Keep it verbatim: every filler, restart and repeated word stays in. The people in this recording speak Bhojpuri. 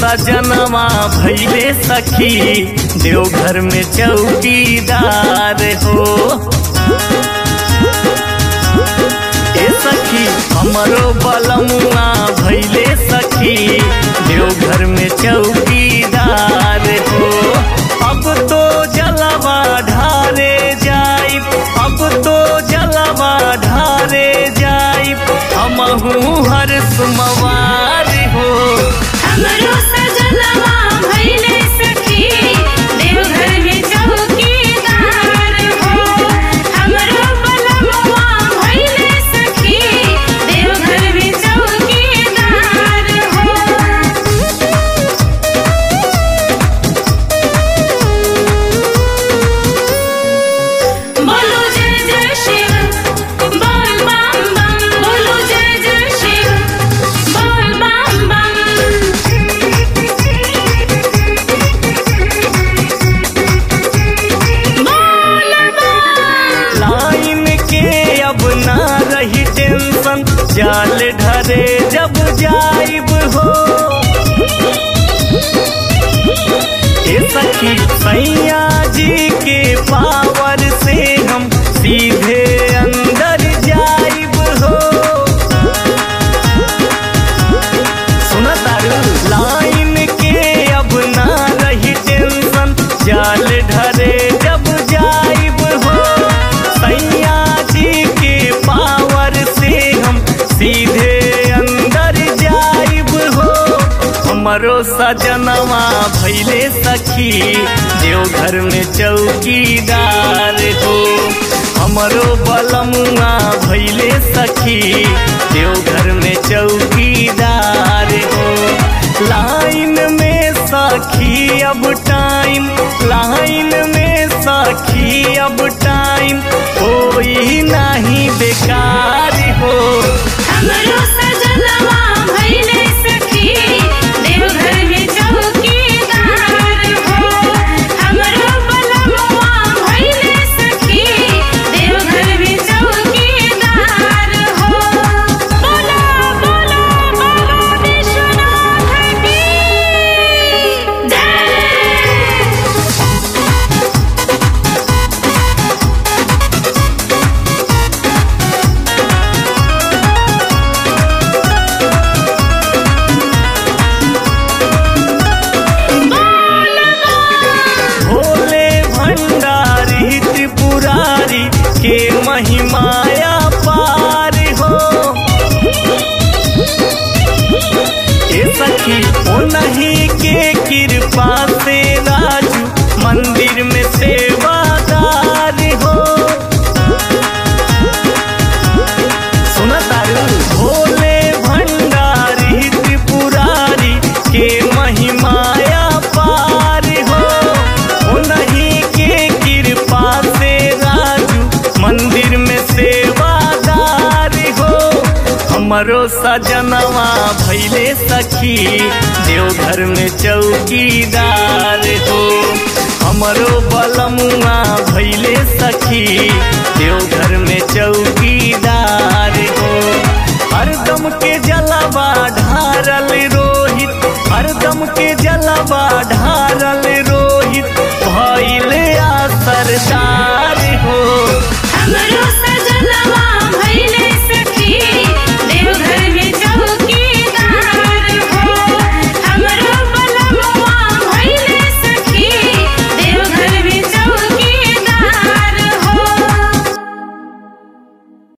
सजनवा भैले सखी देवघर में चौकीदार हो। ए सखी हमरो बलमुआ भैले सखी देवघर में चौकीदार हो। अब तो जलवा ढारे जाई, अब तो जलवा ढारे जाई, हमहू हर सुमवार हो। हमरो सजनवा भैले सखी देवघर में चौकीदार हो। हमरो बलमुआ भैले सखी देवघर में चौकीदार हो। बोलो जय जय शिव बोल बम बम, बोलो जय जय शिव बोल बम बम। लाइन के अब ना रही टेंशन, जाल ढरे जब जाइब हो। ए सखी सैया जी के पावर से हम सीधे अंदर जाइब हो। सुना तारू लाइन के अब ना रही टेंशन, जाल ढरे जब जाइब हो। सैया जी के पावर से हम सीधे अंदर जाइब हो। हमरो सजनवा भैले सखी देवघर में चौकीदार हो। हमरो बलमुआ भैले सखी देवघर में चौकीदार हो। लाइन में सखी अब टाइम, लाइन में सखी अब टाइम कोई नहीं बेकार हो। हमरो सजनवा भैले सखी देवघर में चौकीदार हो। हमरो बलमुआ भैले सखी देवघर में चौकीदार हो। बोला बोला बाबा विश्वनाथ की जय। भोले भंडारी त्रिपुरारी के महिमाया पार हो। ए सखी ओ नहीं के कृपा से राजू मंदिर में सेवादार हो। सुना तारू भोले भंडारी त्रिपुरारी के महिमाया पार हो। ओ नहीं के कृपा से राजू मंदिर में सेवादार हो। हमरो सजनवा भैले सखी देवघर में चौकीदार हो। हमरो बलमुआ भैले सखी देवघर में चौकीदार हो। हरदम के जलवा ढारल रोहित, हरदम के जलवा ढारल